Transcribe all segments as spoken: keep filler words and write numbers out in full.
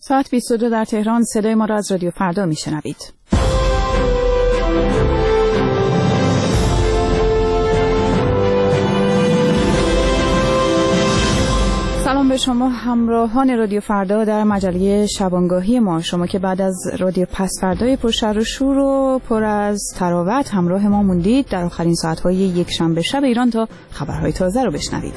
ساعت بیست و دو در تهران. صدای ما را از رادیو فردا میشنوید. سلام به شما همراهان رادیو فردا در مجله شبانگاهی ما. شما که بعد از رادیو پس فردای پر شر و شور و پر از تراوت همراه ما موندید در آخرین ساعت‌های یک شنبه شب ایران تا خبرهای تازه رو بشنوید.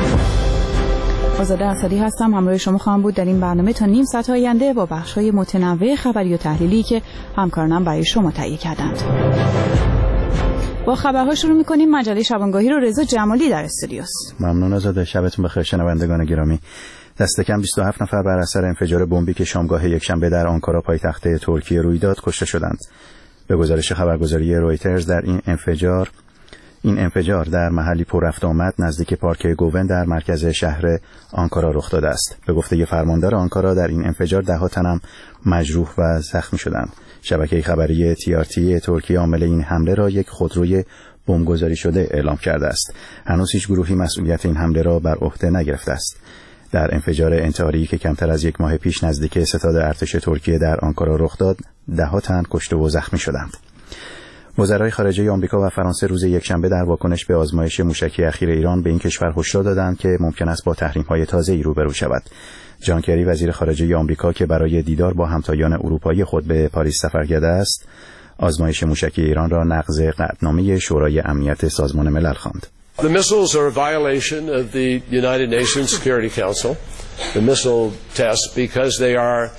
آزاده اسدی هستم، همراه شما خواهم بود در این برنامه تا نیم ساعت آینده با بخش‌های متنوع خبری و تحلیلی که همکارانم برای شما تهیه کردند. با خبرها شروع می‌کنیم. مجله شبانگاهی رو رضا جمالی در استودیوست. ممنون آزاده. شبتون بخیر شنوندگان گرامی. دست کم بیست و هفت نفر بر اثر انفجار بمبی که شامگاه یکشنبه در آنکارا پایتخت ترکیه روی داد کشته شدند. به گزارش خبرگزاری رویترز در این انفجار این انفجار در محلی پر رفت آمد نزدیک پارک گوون در مرکز شهر آنکارا رخ داده است. به گفته فرماندار آنکارا در این انفجار ده ها تن هم مجروح و زخمی شدند. شبکه خبری تی آر تی ترکیه عامل این حمله را یک خودروی بمبگذاری شده اعلام کرده است. هنوز هیچ گروهی مسئولیت این حمله را بر عهده نگرفته است. در انفجار انتحاری که کمتر از یک ماه پیش نزدیک ستاد ارتش ترکیه در آنکارا رخ داد، ده ها تن کشته و زخمی شدند. وزرای خارجه آمریکا و فرانسه روز یکشنبه در واکنش به آزمایش موشکی اخیر ایران به این کشور هشدار دادند که ممکن است با تحریم‌های تازه‌ای روبرو شود. جان کری وزیر خارجه آمریکا که برای دیدار با همتایان اروپایی خود به پاریس سفر کرده است، آزمایش موشکی ایران را نقض قطعنامه شورای امنیت سازمان ملل خواند. The missiles are a violation of the United Nations Security Council. The missile tests because they are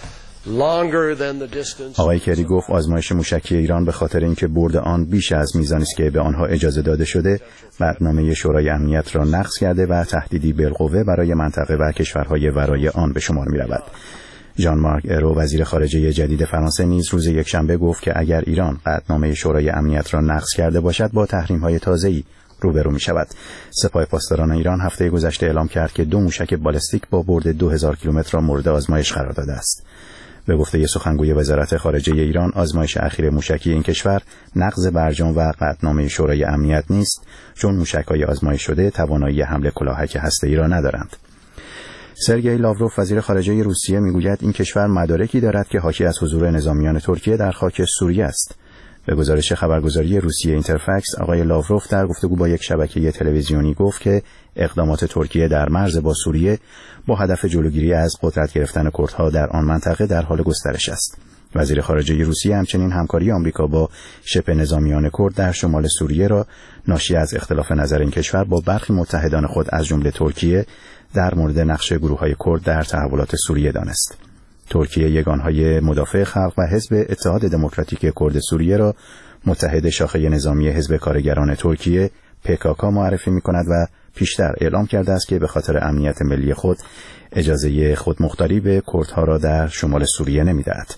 آقای کری گفت آزمایش موشکی ایران به خاطر اینکه برد آن بیش از میزانی است که به آنها اجازه داده شده، قطعنامه شورای امنیت را نقض کرده و تهدیدی بالقوه برای منطقه و کشورهای ورای آن به شمار می رود. ژان مارک ایرو وزیر خارجه جدید فرانسه نیز روز یکشنبه گفت که اگر ایران قطعنامه شورای امنیت را نقض کرده باشد با تحریم‌های تازه‌ای روبرو می شود. سپاه پاسداران ایران هفته گذشته اعلام کرد که دو موشک بالستیک با برد دو هزار کیلومتر را مورد آزمایش قرار داده است. به گفته سخنگوی وزارت خارجه ایران، آزمایش اخیر موشکی این کشور نقض برجام و قطعنامه شورای امنیت نیست، چون موشک‌های آزمایش شده توانایی حمله کلاهک هسته‌ای را ندارند. سرگئی لاوروف وزیر خارجه روسیه میگوید این کشور مدارکی دارد که حاکی از حضور نظامیان ترکیه در خاک سوریه است. به گزارش خبرگزاری روسیه اینترفکس، آقای لاوروف در گفتگو با یک شبکه تلویزیونی گفت که اقدامات ترکیه در مرز با سوریه با هدف جلوگیری از قدرت گرفتن کردها در آن منطقه در حال گسترش است. وزیر خارجه روسیه همچنین همکاری آمریکا با شبه نظامیان کرد در شمال سوریه را ناشی از اختلاف نظر این کشور با برخی متحدان خود از جمله ترکیه در مورد نقش گروه‌های کرد در تحولات سوریه دانست. ترکیه یگانهای مدافع خلق و حزب اتحاد دموکراتیک کرد سوریه را متحد شاخه نظامی حزب کارگران ترکیه پی کی کی معرفی می‌کند و پیشتر اعلام کرده است که به خاطر امنیت ملی خود اجازه خودمختاری به کردها را در شمال سوریه نمی‌دهد.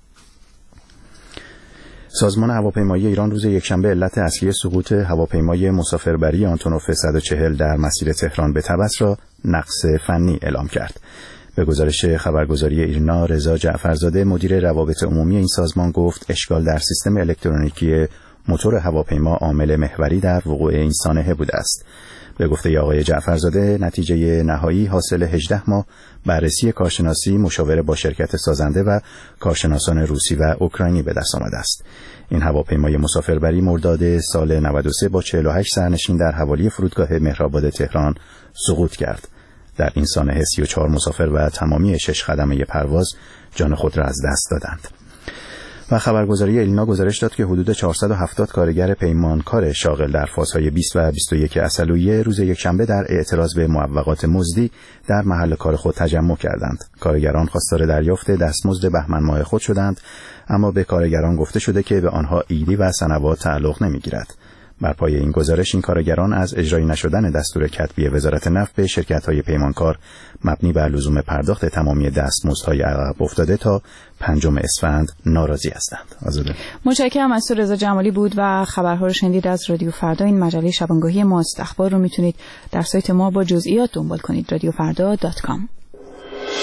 سازمان هواپیمایی ایران روز یکشنبه علت اصلی سقوط هواپیمای مسافربری آنتونوف صد و چهل در مسیر تهران به طبس را نقص فنی اعلام کرد. به گزارش خبرگزاری ایرنا، رضا جعفرزاده مدیر روابط عمومی این سازمان گفت اشکال در سیستم الکترونیکی موتور هواپیما عامل محوری در وقوع این سانحه بوده است. به گفته آقای جعفرزاده نتیجه نهایی حاصل هجده ماه بررسی کارشناسی مشاوره با شرکت سازنده و کارشناسان روسی و اوکراینی به دست آمده است. این هواپیمای مسافربری مرداد سال نود و سه با چهل و هشت سرنشین در حوالی فرودگاه مهرآباد تهران سقوط کرد. در این سانحه سی و چهار مسافر و تمامی شش خدمه پرواز جان خود را از دست دادند. و خبرگزاری ایلنا گزارش داد که حدود چهارصد و هفتاد کارگر پیمانکار شاغل در فازهای بیست و بیست و یک اصلویه روز یکشنبه در اعتراض به معوقات مزدی در محل کار خود تجمع کردند. کارگران خواستار دریافت دستمزد بهمن ماه خود شدند، اما به کارگران گفته شده که به آنها ایدی و سنوات تعلق نمیگیرد. بر پای این گزارش این کارگران از اجرایی نشدن دستور کتبی وزارت نفت به شرکت‌های پیمانکار مبنی بر لزوم پرداخت تمامی دستمزدهای عقب افتاده تا پنجم اسفند ناراضی هستند. آزاده. متشکرم از تو رضا جمالی بود و خبرها رو شنیدید از رادیو فردا. این مجله شبانگاهی ماست. اخبار رو میتونید در سایت ما با جزئیات دنبال کنید رادیو فردا دات کام.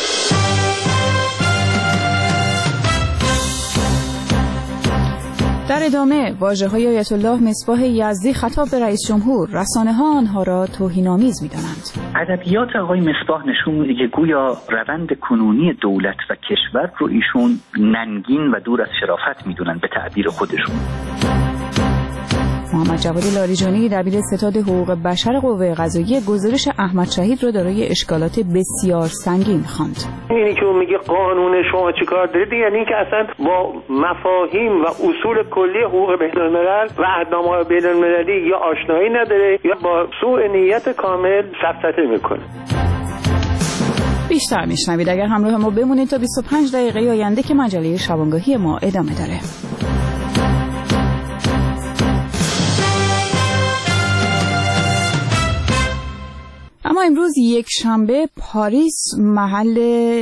در در ادامه واژه‌های آیت الله مصباح یزدی خطاب به رئیس جمهور، رسانه‌ها آنها را توهین‌آمیز می‌دانند. ادبیات آقای مصباح نشون میده که گویا روند کنونی دولت و کشور رو ایشون ننگین و دور از شرافت میدونن به تعبیر خودشون. محمد جواد لاریجانی دبیر ستاد حقوق بشر قوه قضاییه گزارش احمد شهید را دارای اشکالات بسیار سنگین خواند. اینی که اون میگه قانون شما چیکار دارید، یعنی اینکه اصلا با مفاهیم و اصول کلی حقوق بین‌الملل و عهدنامه‌های بین‌المللی یا آشنایی نداره یا با سوء نیت کامل سفسطه میکنه. بیشتر میشنوید اگر همراه ما بمونید تا بیست و پنج دقیقه آینده که مجله شبانگاهی ما ادامه داره. اما امروز یک شنبه پاریس محل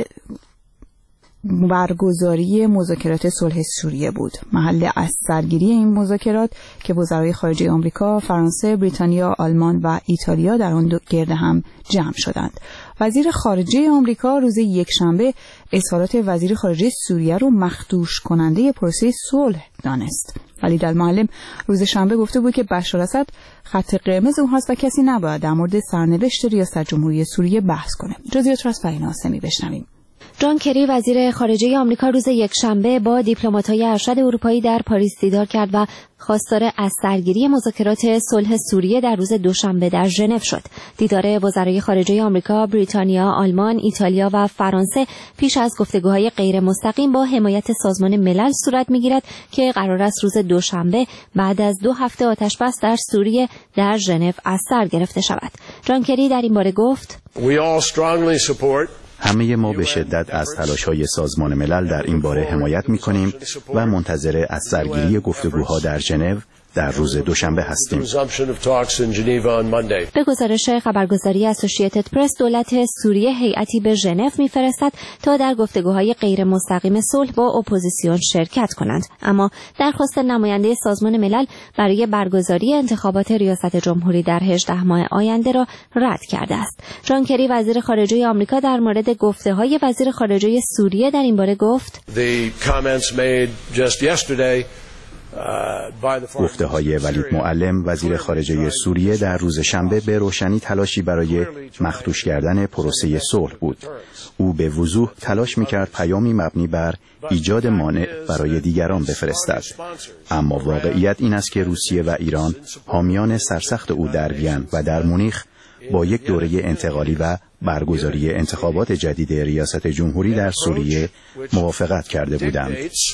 برگزاری مذاکرات صلح سوریه بود، محل از سرگیری این مذاکرات که وزرای خارجه آمریکا، فرانسه، بریتانیا، آلمان و ایتالیا در آن گرد هم جمع شدند. وزیر خارجه آمریکا روز یکشنبه اظهارات وزیر خارجه سوریه رو مخدوش کننده پروسه صلح دانست. ولید المعلم روز شنبه گفته بود که بشار اسد خط قرمز اون هست و کسی نباید در مورد سرنوشت ریاست جمهوری سوریه بحث کنه. جزئیات را از فرین هاشمی بشنویم. جان کری وزیر خارجه آمریکا روز یکشنبه با دیپلمات‌های ارشد اروپایی در پاریس دیدار کرد و خواستار از سرگیری مذاکرات صلح سوریه در روز دوشنبه در ژنو شد. دیدار وزرای خارجه آمریکا، بریتانیا، آلمان، ایتالیا و فرانسه پیش از گفتگوهای غیر مستقیم با حمایت سازمان ملل صورت می‌گیرد که قرار است روز دوشنبه بعد از دو هفته آتش‌بس در سوریه در ژنو از سر گرفته شود. جان کری در این باره گفت: همه ما به شدت از تلاش‌های سازمان ملل در این باره حمایت می‌کنیم و منتظر از سرگیری گفتگوها در ژنو در روز دوشنبه هستیم. به گزارش خبرگزاری اسوسییتد پرس، دولت سوریه هیئتی به ژنو می‌فرستد تا در گفتگوهای غیر مستقیم صلح با اپوزیسیون شرکت کنند، اما درخواست نماینده سازمان ملل برای برگزاری انتخابات ریاست جمهوری در هجده ماه آینده را رد کرده است. جان کری وزیر خارجه آمریکا در مورد گفته‌های وزیر خارجه سوریه در این باره گفت: گفته های ولید معلم وزیر خارجه سوریه در روز شنبه به روشنی تلاشی برای مخدوش کردن پروسه صلح بود. او به وضوح تلاش می‌کرد پیامی مبنی بر ایجاد مانع برای دیگران بفرستد. اما واقعیت این است که روسیه و ایران حامیان سرسخت او در وین و در مونیخ با یک دوره انتقالی و برگزاری انتخابات جدید ریاست جمهوری در سوریه موافقت کرده بودند.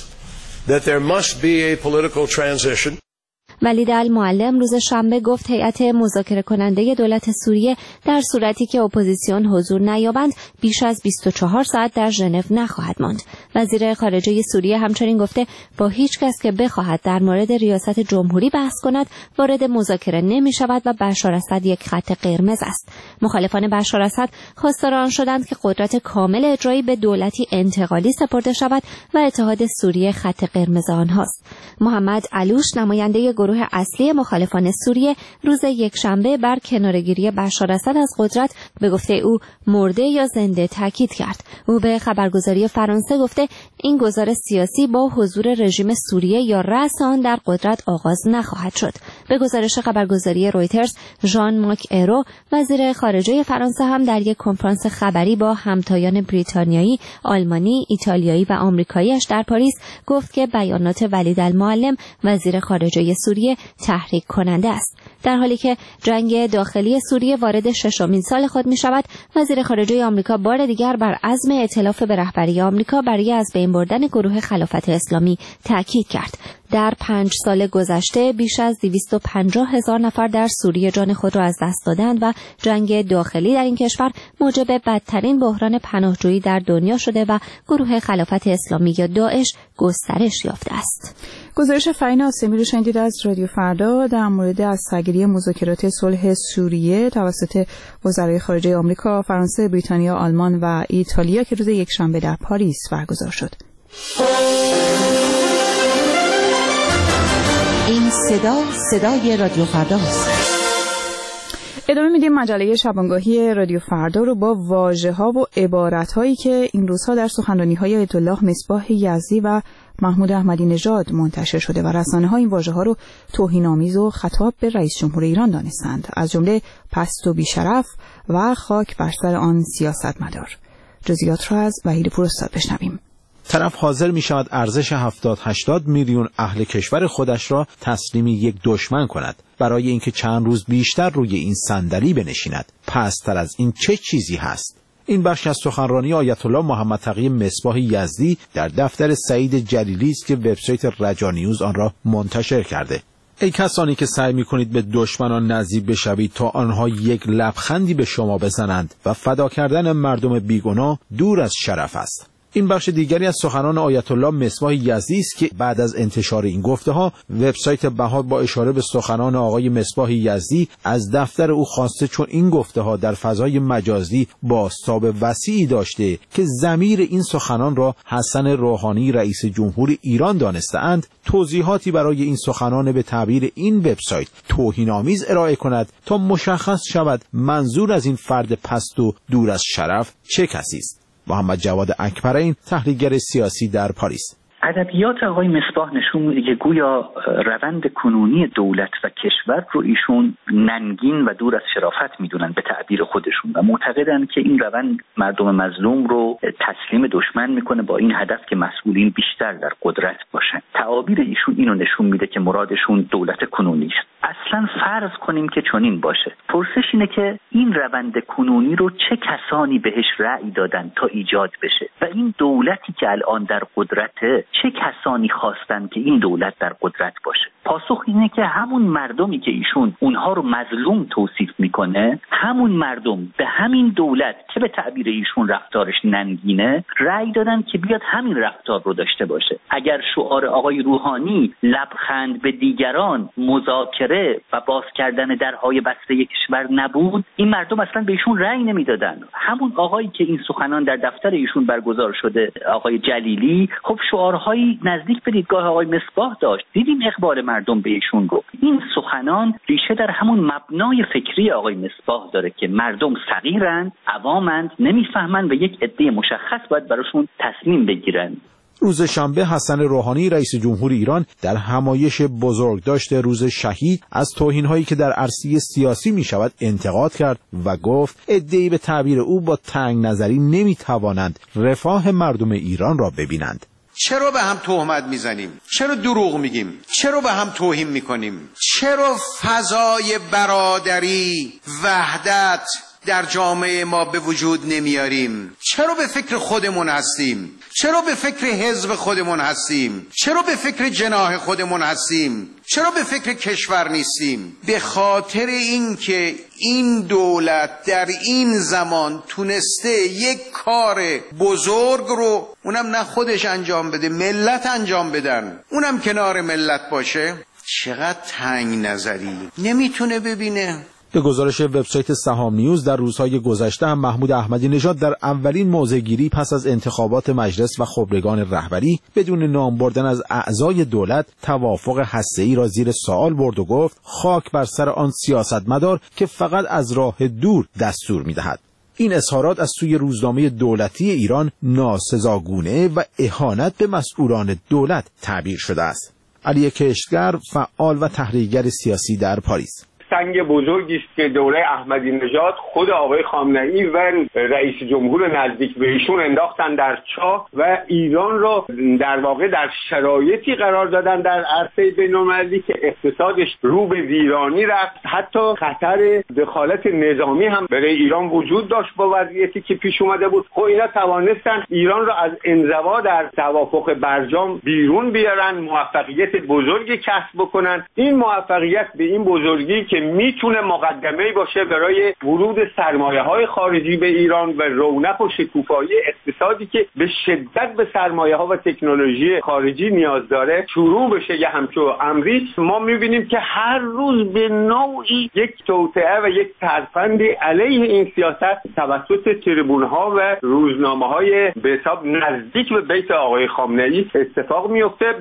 that there must be a political transition. ولید المعلم روز شنبه گفت هیئت مذاکره کننده دولت سوریه در صورتی که اپوزیسیون حضور نیابند بیش از بیست و چهار ساعت در ژنو نخواهد ماند. وزیر خارجه سوریه همچنین گفته با هیچ کس که بخواهد در مورد ریاست جمهوری بحث کند وارد مذاکره نمی شود و بشار اسد یک خط قرمز است. مخالفان بشار اسد خواستار آن شدند که قدرت کامل اجرایی به دولتی انتقالی سپرده شود و اتحاد سوریه خط قرمز آنهاست. محمد علوش نماینده گروه اصلی مخالفان سوریه روز یکشنبه بر کناره‌گیری بشار اسد از قدرت به گفته او مرده یا زنده تاکید کرد. او به خبرگزاری فرانسه گفته این گزار سیاسی با حضور رژیم سوریه یا رأس آن در قدرت آغاز نخواهد شد. به گزارش خبرگزاری رویترز، ژان ماک ایرو وزیر خارجه فرانسه هم در یک کنفرانس خبری با همتایان بریتانیایی، آلمانی، ایتالیایی و آمریکایی‌اش در پاریس گفت که بیانات ولید المعلم وزیر خارجه سوریه تحریک کننده است. در حالی که جنگ داخلی سوریه وارد ششمین سال خود می شود، وزیر خارجه آمریکا بار دیگر بر عزم ائتلاف به رهبری آمریکا برای از بین بردن گروه خلافت اسلامی تاکید کرد. در پنج سال گذشته بیش از دویست و پنجاه هزار نفر در سوریه جان خود را از دست دادند و جنگ داخلی در این کشور موجب بدترین بحران پناهجویی در دنیا شده و گروه خلافت اسلامی یا داعش گسترش یافته است. گزارش فرین هاشمی رو شنیدید از رادیو فردا در مورد از سرگیری مذاکرات صلح سوریه توسط وزرای خارجه آمریکا، فرانسه، بریتانیا، آلمان و ایتالیا که روز یکشنبه در پاریس برگزار شد. این صدا صدای رادیو فرداست. ادامه میدیم مجله شبانگاهی رادیو فردا رو با واژه‌ها و عبارت‌هایی که این روزها در سخنرانی‌های آیت الله مصباح یزدی و محمود احمدی نژاد منتشر شده و رسانه‌ها این واژه‌ها رو توهین‌آمیز و خطاب به رئیس جمهور ایران دانستند، از جمله پست و بی‌شرف و خاک بر سر آن سیاستمدار. جزئیات را از وحید پوراستاد بشنویم. طرف حاضر می شود ارزش هفتاد هشتاد میلیون اهل کشور خودش را تسلیم یک دشمن کند برای اینکه چند روز بیشتر روی این صندلی بنشیند. پست‌تر از این چه چیزی هست؟ این بخش از سخنرانی آیت الله محمد تقی مصباح یزدی در دفتر سعید جلیلی است که وبسایت رجا نیوز آن را منتشر کرده. ای کسانی که سعی می‌کنید به دشمنان نزدیک بشوید تا آنها یک لبخندی به شما بزنند و فدا کردن مردم بیگناه دور از شرف است. این بخش دیگری از سخنان آیت الله مصباح یزدی است که بعد از انتشار این گفته‌ها وبسایت بهار با اشاره به سخنان آقای مصباح یزدی از دفتر او خواسته چون این گفته‌ها در فضای مجازی بازتاب وسیعی داشته که ضمیر این سخنان را حسن روحانی رئیس جمهور ایران دانسته‌اند، توضیحاتی برای این سخنان به تعبیر این وبسایت توهین‌آمیز ارائه کند تا مشخص شود منظور از این فرد پست و دور از شرف چه کسی است. محمد جواد اکبرین، تحلیلگر سیاسی در پاریس. ادبیات آقای مصباح نشون میده که گویا روند کنونی دولت و کشور رو ایشون ننگین و دور از شرافت میدونن به تعبیر خودشون و معتقدن که این روند مردم مظلوم رو تسلیم دشمن میکنه با این هدف که مسئولین بیشتر در قدرت باشن. تعابیر ایشون اینو نشون میده که مرادشون دولت کنونی است. اصلا فرض کنیم که چنین باشه. پرسش اینه که این روند کنونی رو چه کسانی بهش رأی دادن تا ایجاد بشه و این دولتی که الان در قدرته چه کسانی خواستن که این دولت در قدرت باشه؟ پاسخ اینه که همون مردمی که ایشون اونها رو مظلوم توصیف میکنه، همون مردم به همین دولت که به تعبیر ایشون رفتارش ننگینه رأی دادن که بیاد همین رفتار رو داشته باشه. اگر شعار آقای روحانی لبخند به دیگران، مذاکره و باز کردن درهای بسته کشور نبود، این مردم اصلا به ایشون رأی نمیدادن. همون آقایی که این سخنان در دفتر ایشون برگزار شده، آقای جلیلی، خب شعارهایی نزدیک به دیدگاه آقای مصباح داشت. دیدیم اقبال مردم به ایشون گفت. این سخنان ریشه در همون مبنای فکری آقای مصباح داره که مردم صغیرند، عوامند، نمیفهمن و یک عده مشخص باید براشون تصمیم بگیرن. روز شنبه حسن روحانی رئیس جمهور ایران در همایش بزرگداشت روز شهید از توهین‌هایی که در عرصه سیاسی می‌شود انتقاد کرد و گفت عده‌ای به تعبیر او با تنگ نظری نمی‌توانند رفاه مردم ایران را ببینند. چرا به هم تهمت میزنیم؟ چرا دروغ میگیم؟ چرا به هم توهین میکنیم؟ چرا فضای برادری، وحدت در جامعه ما به وجود نمیاریم؟ چرا به فکر خودمون هستیم؟ چرا به فکر حزب خودمون هستیم؟ چرا به فکر جناح خودمون هستیم؟ چرا به فکر کشور نیستیم؟ به خاطر اینکه این دولت در این زمان تونسته یک کار بزرگ رو اونم نه خودش انجام بده، ملت انجام بدن، اونم کنار ملت باشه. چقدر تنگ نظری، نمیتونه ببینه. به گزارش وبسایت سهام نیوز در روزهای گذشته هم محمود احمدی نژاد در اولین موضع‌گیری پس از انتخابات مجلس و خبرگان رهبری بدون نام بردن از اعضای دولت توافق هسته‌ای را زیر سوال برد و گفت خاک بر سر آن سیاستمدار که فقط از راه دور دستور می‌دهد. این اظهارات از سوی روزنامه دولتی ایران ناسزاگونه و اهانت به مسئولان دولت تعبیر شده است. علی کشتگر، فعال و تحلیلگر سیاسی در پاریس: سنگ بزرگی است که دوره احمدی نژاد خود آقای خامنه‌ای و رئیس جمهور نزدیک به ایشون انداختن در چاه و ایران را در واقع در شرایطی قرار دادن در عرصه بین‌المللی که اقتصادش رو به ویرانی رفت. حتی خطر دخالت نظامی هم برای ایران وجود داشت با وضعیتی که پیش اومده بود. خب اینا توانستن ایران را از انزوا در توافق برجام بیرون بیارن، موفقیت بزرگی کسب بکنن. این موفقیت به این بزرگی که میتونه مقدمه‌ای باشه برای ورود سرمایه‌های خارجی به ایران و رونق و شکوفایی اقتصادی که به شدت به سرمایه‌ها و تکنولوژی خارجی نیاز داره شروع بشه. یه همچو امری ما میبینیم که هر روز به نوعی یک توطئه و یک ترفندی علیه این سیاست توسط تریبون‌ها و روزنامه‌های به حساب نزدیک به بیت آقای خامنه‌ای اتفاق میفته.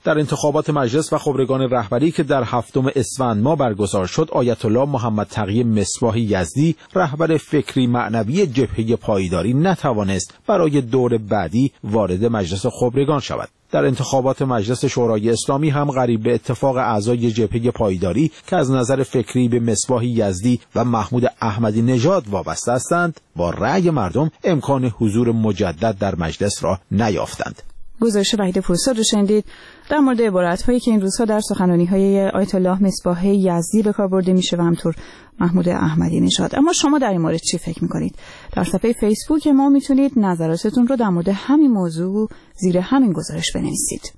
در انتخابات مجلس و خبرگان رهبری که در هفتم اسفند ماه برگزار شد، آیت الله محمد تقی مصباح یزدی رهبر فکری معنوی جبهه پایداری نتوانست برای دور بعدی وارد مجلس خبرگان شود. در انتخابات مجلس شورای اسلامی هم قریب به اتفاق اعضای جبهه پایداری که از نظر فکری به مصباح یزدی و محمود احمدی نژاد وابسته هستند، با رأی مردم امکان حضور مجدد در مجلس را نیافتند. گزارش وحید پورساد رو شنیدید در مورد عبارت‌هایی که این روزها در سخنرانی‌های آیت الله مصباح یزدی به کار برده میشه و همطور محمود احمدی نژاد. اما شما در این مورد چی فکر می‌کنید؟ در صفحه فیسبوک ما میتونید نظراتتون رو در مورد همین موضوع زیر همین گزارش بنویسید.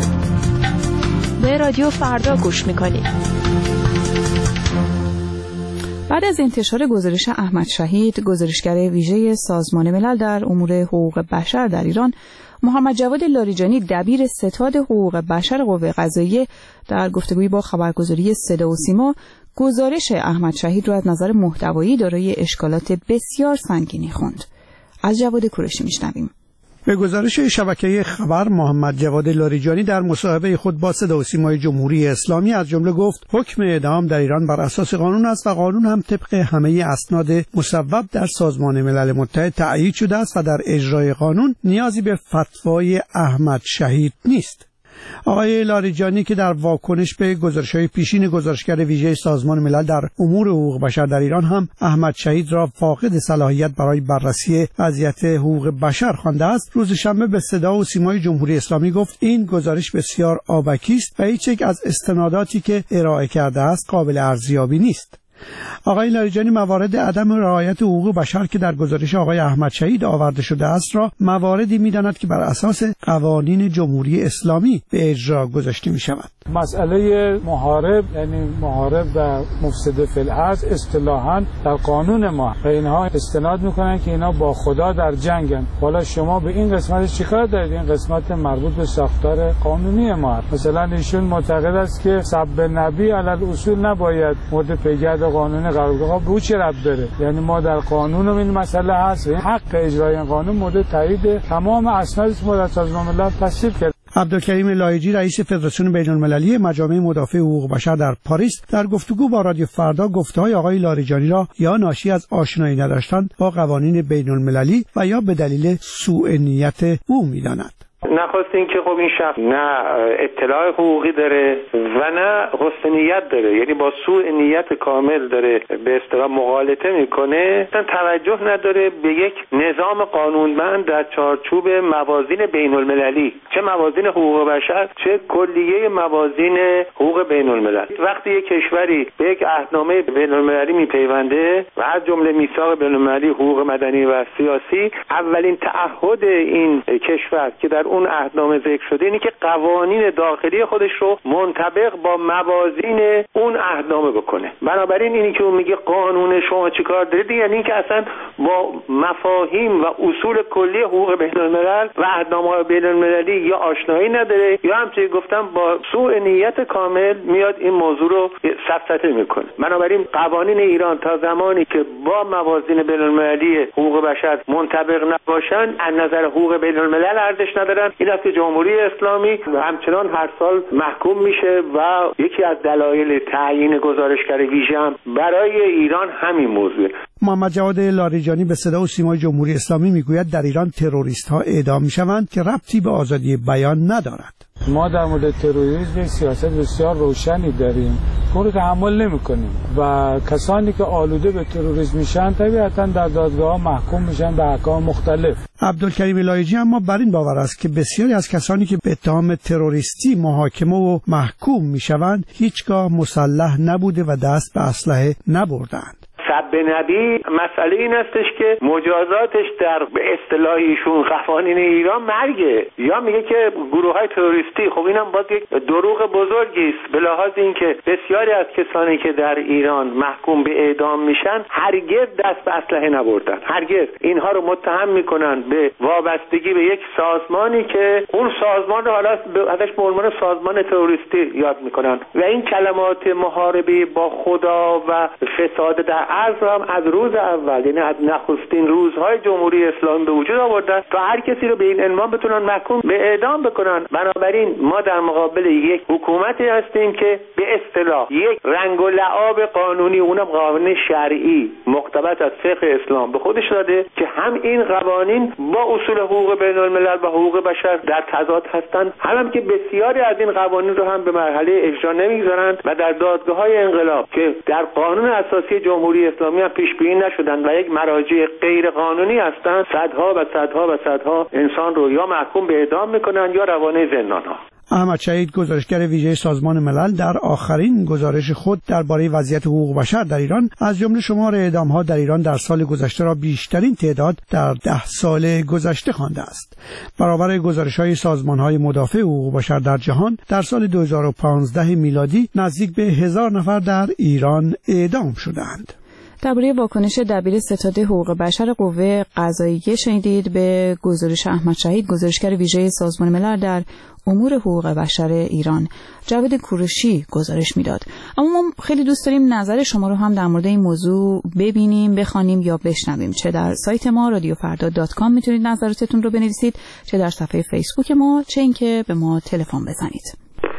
به رادیو فردا گوش می‌کنید. بعد از انتشار گزارش احمد شهید، گزارشگر ویژه سازمان ملل در امور حقوق بشر در ایران، محمد جواد لاریجانی دبیر ستاد حقوق بشر قوه قضاییه در گفتگویی با خبرگزاری صدا و سیما گزارش احمد شهید را از نظر محتوایی دارای اشکالات بسیار سنگینی خواند. از جواد کوروشی میشنویم. به گزارش شبکه خبر، محمد جواد لاریجانی در مصاحبه خود با صدا و سیمای جمهوری اسلامی از جمله گفت حکم اعدام در ایران بر اساس قانون است و قانون هم طبق همه اسناد مصوب در سازمان ملل متحد تأیید شده است و در اجرای قانون نیازی به فتوای احمد شهید نیست. آقای لاریجانی که در واکنش به گزارش‌های پیشین گزارشگر ویژه سازمان ملل در امور حقوق بشر در ایران هم احمد شهید را فاقد صلاحیت برای بررسی وضعیت حقوق بشر خوانده است، روز شنبه به صدا و سیمای جمهوری اسلامی گفت این گزارش بسیار آبکی است و هیچ یک از استناداتی که ارائه کرده است قابل ارزیابی نیست. آقای لاریجانی موارد عدم رعایت حقوق بشر که در گزارش آقای احمد شهید آورده شده است را مواردی می‌داند که بر اساس قوانین جمهوری اسلامی به اجرا گذاشته می‌شود. مسئله محارب یعنی محارب و مفسد فی الارض اصطلاحاً در قانون ما و اینها استناد می‌کنن که اینا با خدا در جنگن. حالا شما به این قسمتش چیکار دارید؟ این قسمت مربوط به ساختار قانونی ما. مثلا ایشون معتقد است که سب نبی علی اصول نباید مورد پیگرد قانون قرار بگیره. به او چه ربط داره؟ یعنی ما در قانون این مسئله هست، حق اجرای این قانون مورد تایید تمام اسنادی که در سازمان ملل تصویب کرد. عبدالکریم لایجی رئیس فدراسیون بین‌المللی مجامع مدافع حقوق بشر در پاریس در گفتگو با رادیو فردا گفته‌های آقای لاریجانی را یا ناشی از آشنایی نداشتن با قوانین بین‌المللی و یا به دلیل سوء نیت او می‌داند. نخواست این که خب این شخص نه اطلاع حقوقی داره و نه حسن نیت داره، یعنی با سوء نیت کامل داره به اصطلاح مغالطه میکنه، اصلا توجه نداره به یک نظام قانونمند در چارچوب موازین بین المللی، چه موازین حقوق بشر چه کلیه موازین حقوق بین الملل. وقتی یک کشوری به یک عهدنامه بین المللی میپیونده و از جمله میثاق بین المللی حقوق مدنی و سیاسی، اولین تعهد این کشور که در اون عهدنامه ذکر شده اینه که قوانین داخلی خودش رو منطبق با موازین اون عهدنامه بکنه. بنابراین اینی که اون میگه قانون شما چیکار دارید، یعنی اینکه اصلا با مفاهیم و اصول کلی حقوق بین الملل و عهدنامه‌های بین المللی یا آشنایی نداره یا همچنین گفتم با سوء نیت کامل میاد این موضوع رو سفسطه میکنه. بنابراین قوانین ایران تا زمانی که با موازین بین المللی حقوق بشر منطبق نباشن از نظر حقوق بین الملل ارزش ندارن. این است که جمهوری اسلامی همچنان هر سال محکوم میشه و یکی از دلایل تعیین گزارشگر ویژه هم برای ایران همین موضوع. محمد جواد لاریجانی به صدا و سیمای جمهوری اسلامی میگوید در ایران تروریست ها اعدام میشوند که ربطی به آزادی بیان ندارد. ما در مورد تروریسم یک سیاست بسیار روشنی داریم، اون رو تحمل نمی‌کنیم و کسانی که آلوده به تروریسم میشن طبیعتاً در دادگاه محکوم میشن به احکام مختلف. عبدالکریم لایجی اما بر این باور است که بسیاری از کسانی که به اتهام تروریستی محاکمه و محکوم میشوند هیچگاه مسلح نبوده و دست به اسلحه نبردند. سب نبی مسئله این استش که مجازاتش در به اصطلاح ایشون قوانین ایران مرگه، یا میگه که گروه های تروریستی. خب اینم باز یک دروغ بزرگی است به لحاظ اینکه بسیاری از کسانی که در ایران محکوم به اعدام میشن هرگز دست به اسلحه نبردن، هرگز. اینها رو متهم میکنن به وابستگی به یک سازمانی که اون سازمان رو حالا ازش به عنوان سازمان تروریستی یاد میکنن و این کلمات محاربه با خدا و فساد در فرض رو هم از روز اول، یعنی از نخستین روزهای جمهوری اسلامی به وجود آوردن تا هر کسی رو به این عنوان بتونن محکوم به اعدام بکنن. بنابراین ما در مقابل یک حکومتی هستیم که به اصطلاح یک رنگ و لعاب قانونی، اونم قانون شرعی مقتبس از فقه اسلام به خودش داده که هم این قوانین با اصول حقوق بین الملل و حقوق بشر در تضاد هستند، هم که بسیاری از این قوانین رو هم به مرحله اجرا نمیگذارند و در دادگاه‌های انقلاب که در قانون اساسی جمهوری اسلامی هم پیش بینی نشدند و یک مراجع غیر قانونی هستند، صدها و صدها و صدها انسان رو یا محکوم به اعدام میکنن یا روانه زندان‌ها. احمد شهید، گزارشگر ویژه سازمان ملل، در آخرین گزارش خود درباره وضعیت حقوق بشر در ایران از جمله شمار اعدام‌ها در ایران در سال گذشته را بیشترین تعداد در ده سال گذشته خوانده است. برابر گزارش‌های سازمان‌های مدافع حقوق بشر در جهان، در سال دو هزار و پانزده میلادی نزدیک به هزار نفر در ایران اعدام شدند. درباره واکنش دبیر ستاد حقوق بشر قوه قضاییه شنیدید. به گزارش احمد شهید، گزارشگر ویژه سازمان ملل در امور حقوق بشر ایران، جواد کوروشی گزارش میداد. اما ما خیلی دوست داریم نظر شما رو هم در مورد این موضوع ببینیم، بخوانیم یا بشنویم. چه در سایت ما رادیو فردا دات کام میتونید نظراتتون رو بنویسید، چه در صفحه فیسبوک ما، چه اینکه به ما تلفن بزنید.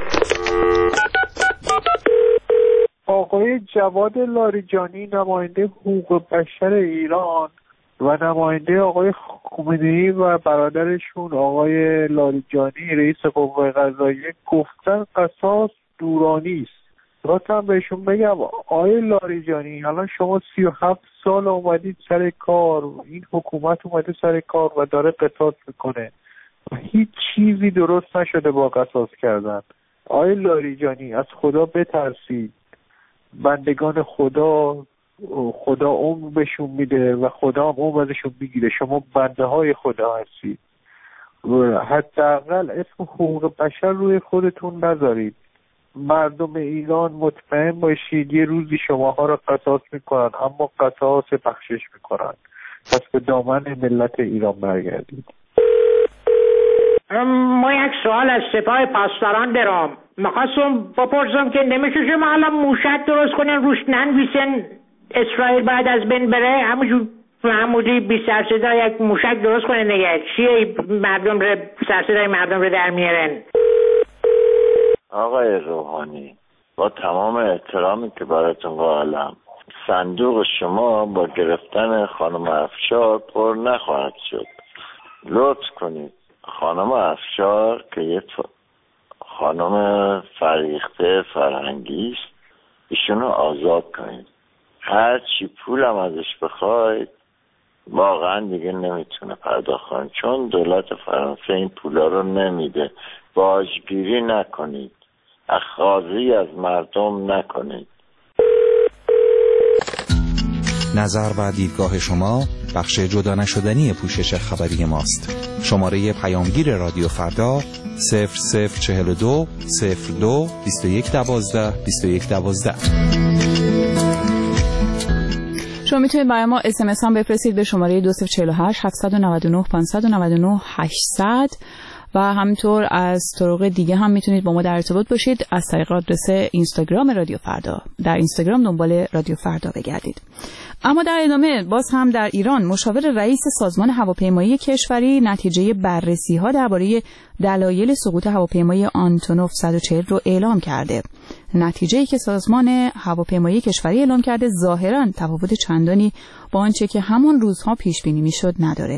آقای جواد لاریجانی، نماینده حقوق بشر ایران و نماینده آقای خمینی و برادرشون آقای لاریجانی رئیس قوه قضاییه گفتن قصاص دورانی است. راستم بهشون بگم آقای لاریجانی، الان شما سی و هفت سال اومدید سر کار، این حکومت اومده سر کار و داره قصاص میکنه و هیچ چیزی درست نشده با قصاص کردن. آقای لاریجانی، از خدا بترسید. بندگان خدا خدا عمر بهشون میده و خدا هم عمر ازشون میگیره. شما بنده های خدا هستید و حداقل اسم حقوق بشر روی خودتون نذارید. مردم ایران مطمئن باشید یه روزی شماها را قصاص میکنن، اما قصاص بخشش میکنن. پس به دامن ملت ایران برگردید. ما یک سوال از سپاه پاسداران دارم. میخواستم بپرسم که نمیشه شما الان موشک درست کنن روش ننویسن اسرائیل بعد از بین بره، همونجور معمولی بی سرصدا یک موشک درست کنن نگه چیه مردم رو سرصدای مردم رو در میارن؟ آقای روحانی، با تمام احترامی که براتون قائلم، صندوق شما با گرفتن خانم افشار پر نخواهد شد. لطف کنید خانم افشار که یه خانم فریخته فرهنگی است، ایشونو آزاد کنید. هر چی پولم ازش بخواید واقعا دیگه نمیتونه پرداخت کنه، چون دولت فرانسه این پولا رو نمیده. باجگیری نکنید، اخاذی از مردم نکنید. نظر و دیدگاه شما بخش جدا نشدنی پوشش خبری ماست. شماره پیامگیر رادیو فردا صفر صفر چهل و دو صفر دو بیست و یک دوازده بیست و یک دوازده. شما میتونید برای ما اس ام اس هم بفرستید به شماره دو صفر چهل و هشت هفتصد و نود و نه پانصد و نود و نه هشتصد و همینطور از طرق دیگه هم میتونید با ما در ارتباط باشید از طریق آدرس اینستاگرام رادیو فردا. در اینستاگرام دنبال رادیو فردا بگردید. اما در ادامه باز هم در ایران مشاور رئیس سازمان هواپیمایی کشوری نتیجه بررسی‌ها درباره دلایل سقوط هواپیمای آنتونوف صد و چهل رو اعلام کرده. نتیجه‌ای که سازمان هواپیمایی کشوری اعلام کرده ظاهراً تفاوت چندانی با آنچه که همان روزها پیش بینی می‌شد نداره.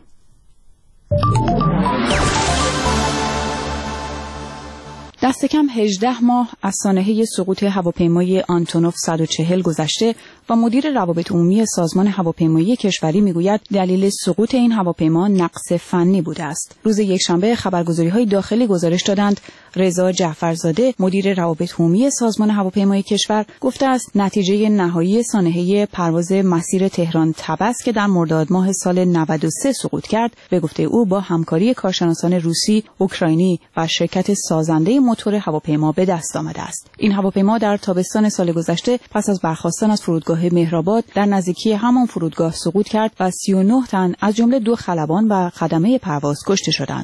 دست کم هجده ماه از سانحه سقوط هواپیمای آنتونوف صد و چهل گذشته و مدیر روابط عمومی سازمان هواپیمایی کشوری میگوید دلیل سقوط این هواپیما نقص فنی بوده است. روز یکشنبه خبرگزاری‌های داخلی گزارش دادند رضا جعفرزاده مدیر روابط عمومی سازمان هواپیمایی کشور گفته است نتیجه نهایی سانحه پرواز مسیر تهران طبس که در مرداد ماه سال نود و سه سقوط کرد به گفته او با همکاری کارشناسان روسی، اوکراینی و شرکت سازنده موتور هواپیما به دست آمده است. این هواپیما در تابستان سال گذشته پس از برخاستن از فرودگاه مهرآباد در نزدیکی همان فرودگاه سقوط کرد و سی و نه تن از جمله دو خلبان و خدمه پرواز کشته شدند.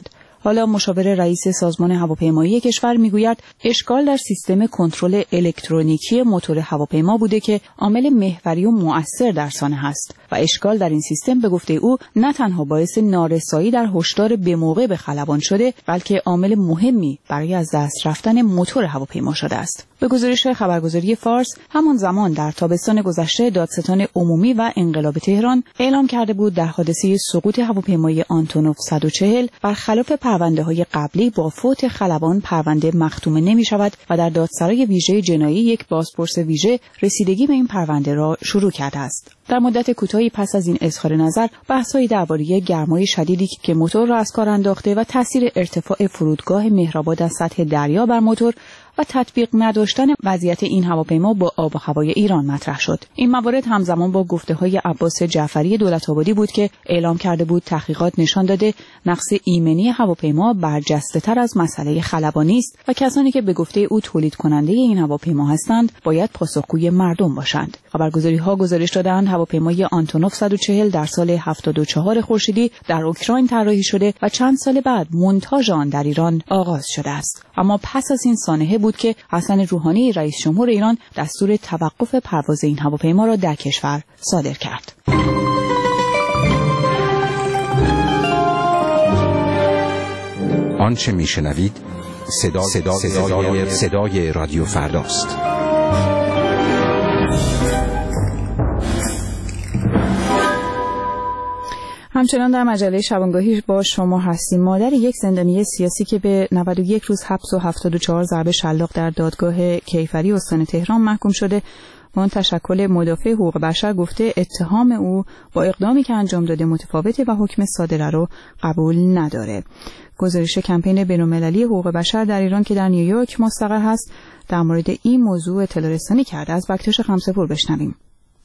حالا مشاور رئیس سازمان هواپیمایی کشور میگوید اشکال در سیستم کنترل الکترونیکی موتور هواپیما بوده که عامل محوری و مؤثر در سانحه است و اشکال در این سیستم به گفته او نه تنها باعث نارسایی در هشدار به موقع به خلبان شده، بلکه عامل مهمی برای از دست رفتن موتور هواپیما شده است. به گزارش خبرگزاری فارس، همان زمان در تابستان گذشته دادستان عمومی و انقلاب تهران اعلام کرده بود در حادثه سقوط هواپیمای آنتونوف صد و چهل برخلاف پرونده‌های قبلی با فوت خلبان پرونده مختومه نمی‌شود و در دادسرای ویژه جنایی یک بازپرس ویژه رسیدگی به این پرونده را شروع کرده است. در مدت کوتاهی پس از این اظهار نظر، بحث‌های درباره گرمای شدیدی که موتور را از کار انداخته و تاثیر ارتفاع فرودگاه مهرآباد از سطح دریا بر موتور و تطبیق نداشتن وضعیت این هواپیما با آب و هوای ایران مطرح شد. این موارد همزمان با گفته‌های عباس جعفری دولت‌آبادی بود که اعلام کرده بود تحقیقات نشان داده نقص ایمنی هواپیما برجسته‌تر از مسئله خلبانی است و کسانی که به گفته او تولید کننده این هواپیما هستند باید پاسخگوی مردم باشند. خبرگزاری‌ها گزارش دادند هواپیمای آنتونوف صد و چهل در سال هفتاد و چهار خورشیدی در اوکراین طراحی شده و چند سال بعد مونتاژ آن در ایران آغاز شده است. اما پس از این سانحه بود که حسن روحانی رئیس جمهور ایران دستور توقف پرواز این هواپیما را در کشور صادر کرد. آنچه میشنوید صدا صدا صدای, صدای رادیو فرداست. همچنان در مجله شبانگاهی با شما هستیم. مادر یک زندانی سیاسی که به نود و یک روز حبس و هفتاد و چهار ضربه شلاق در دادگاه کیفری استان تهران محکوم شده، با آن تشکل مدافع حقوق بشر گفته اتهام او با اقدامی که انجام داده متفاوته و حکم صادره رو قبول نداره. گزارش کمپین بین‌المللی حقوق بشر در ایران که در نیویورک مستقر هست در مورد این موضوع اطلاع رسانی کرده. از بکتاش خمسه‌پور بشنویم.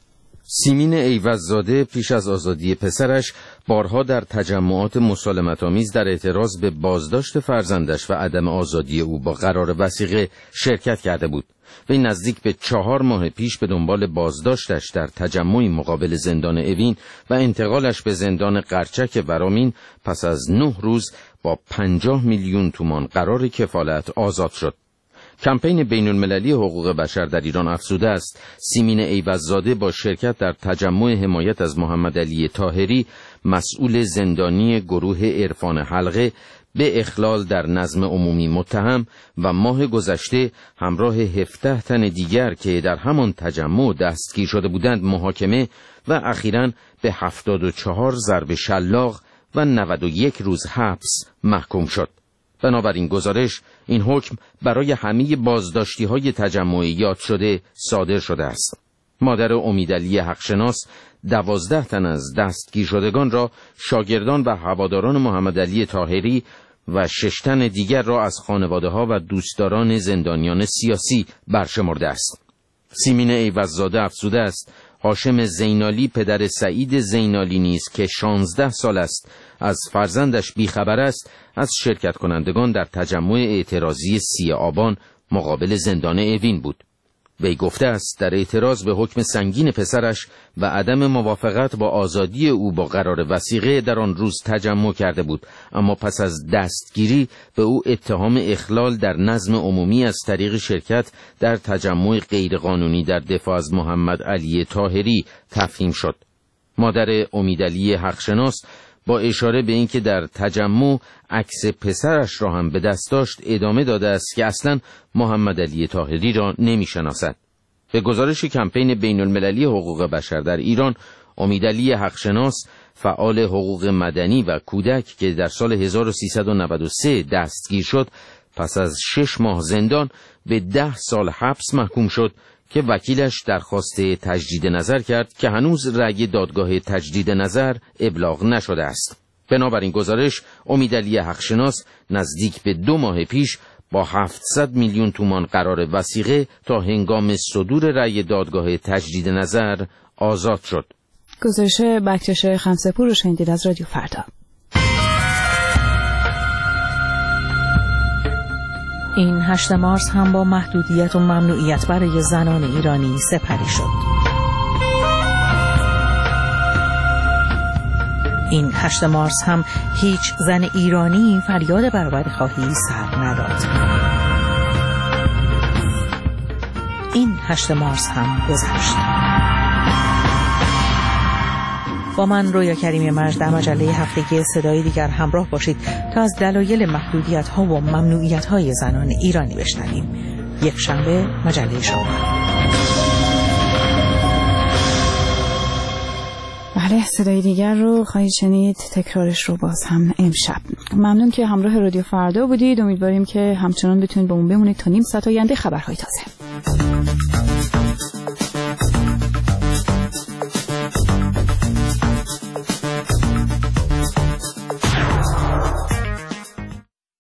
سیمین ایوززاده پیش از آزادی پسرش بارها در تجمعات مسالمت‌آمیز در اعتراض به بازداشت فرزندش و عدم آزادی او با قرار وثیقه شرکت کرده بود. وی نزدیک به چهار ماه پیش به دنبال بازداشتش در تجمعی مقابل زندان اوین و انتقالش به زندان قرچک ورامین پس از نه روز با پنجاه میلیون تومان قرار کفالت آزاد شد. کمپین بین‌المللی حقوق بشر در ایران افزوده است سیمین ایوززاده با شرکت در تجمع حمایت از محمد علی طاهری مسئول زندانی گروه عرفان حلقه به اخلال در نظم عمومی متهم و ماه گذشته همراه هفده تن دیگر که در همان تجمع دستگیر شده بودند محاکمه و اخیراً به هفتاد و چهار ضرب شلاق و نود و یک روز حبس محکوم شد. بنابراین گزارش این حکم برای همه بازداشتی‌های تجمعی یاد شده صادر شده است. مادر امیدعلی حقشناس دوازده تن از دستگیر شدگان را شاگردان و هواداران محمد علی طاهری و شش تن دیگر را از خانواده‌ها و دوستداران زندانیان سیاسی برشمرده است. سیمین ایوززاده افزوده است هاشم زینالی پدر سعید زینالی نیز که شانزده سال است از فرزندش بیخبر است از شرکت کنندگان در تجمع اعتراضی سی آبان مقابل زندان اوین بود. وی گفته است در اعتراض به حکم سنگین پسرش و عدم موافقت با آزادی او با قرار وثیقه در آن روز تجمع کرده بود، اما پس از دستگیری به او اتهام اخلال در نظم عمومی از طریق شرکت در تجمع غیرقانونی در دفاع از محمد علی طاهری تفهیم شد. مادر امیدعلی حقشناس با اشاره به اینکه در تجمع عکس پسرش را هم به دست داشت ادامه داده است که اصلا محمد علی طاهری را نمی‌شناسد. به گزارش کمپین بین‌المللی حقوق بشر در ایران، امیدعلی حقشناس فعال حقوق مدنی و کودک که در سال هزار و سیصد و نود و سه دستگیر شد پس از شش ماه زندان به ده سال حبس محکوم شد که وکیلش درخواست تجدید نظر کرد که هنوز رأی دادگاه تجدید نظر ابلاغ نشده است. بنابراین گزارش امیدعلی حقشناس نزدیک به دو ماه پیش با هفتصد میلیون تومان قرار وثیقه تا هنگام صدور رأی دادگاه تجدید نظر آزاد شد. گزارش بکتاش خمسه‌پور رو شنیدید از رادیو فردا. این هشت مارس هم با محدودیت و ممنوعیت برای زنان ایرانی سپری شد. این هشت مارس هم هیچ زن ایرانی فریاد برابری خواهی سر نداد. این هشت مارس هم گذشت. با من رویا کریمی مرج در مجله هفتگی صدای دیگر همراه باشید تا از دلایل محدودیت‌ها و ممنوعیت‌های زنان ایرانی بشنویم. یک شنبه مجله شما. بله، صدای دیگر رو خواهید شنید، تکرارش رو باز هم امشب. ممنون که همراه رادیو فردا بودید. امیدواریم که همچنان بتونید با اون بمونید تا نیم ساعت آینده خبرهای تازه.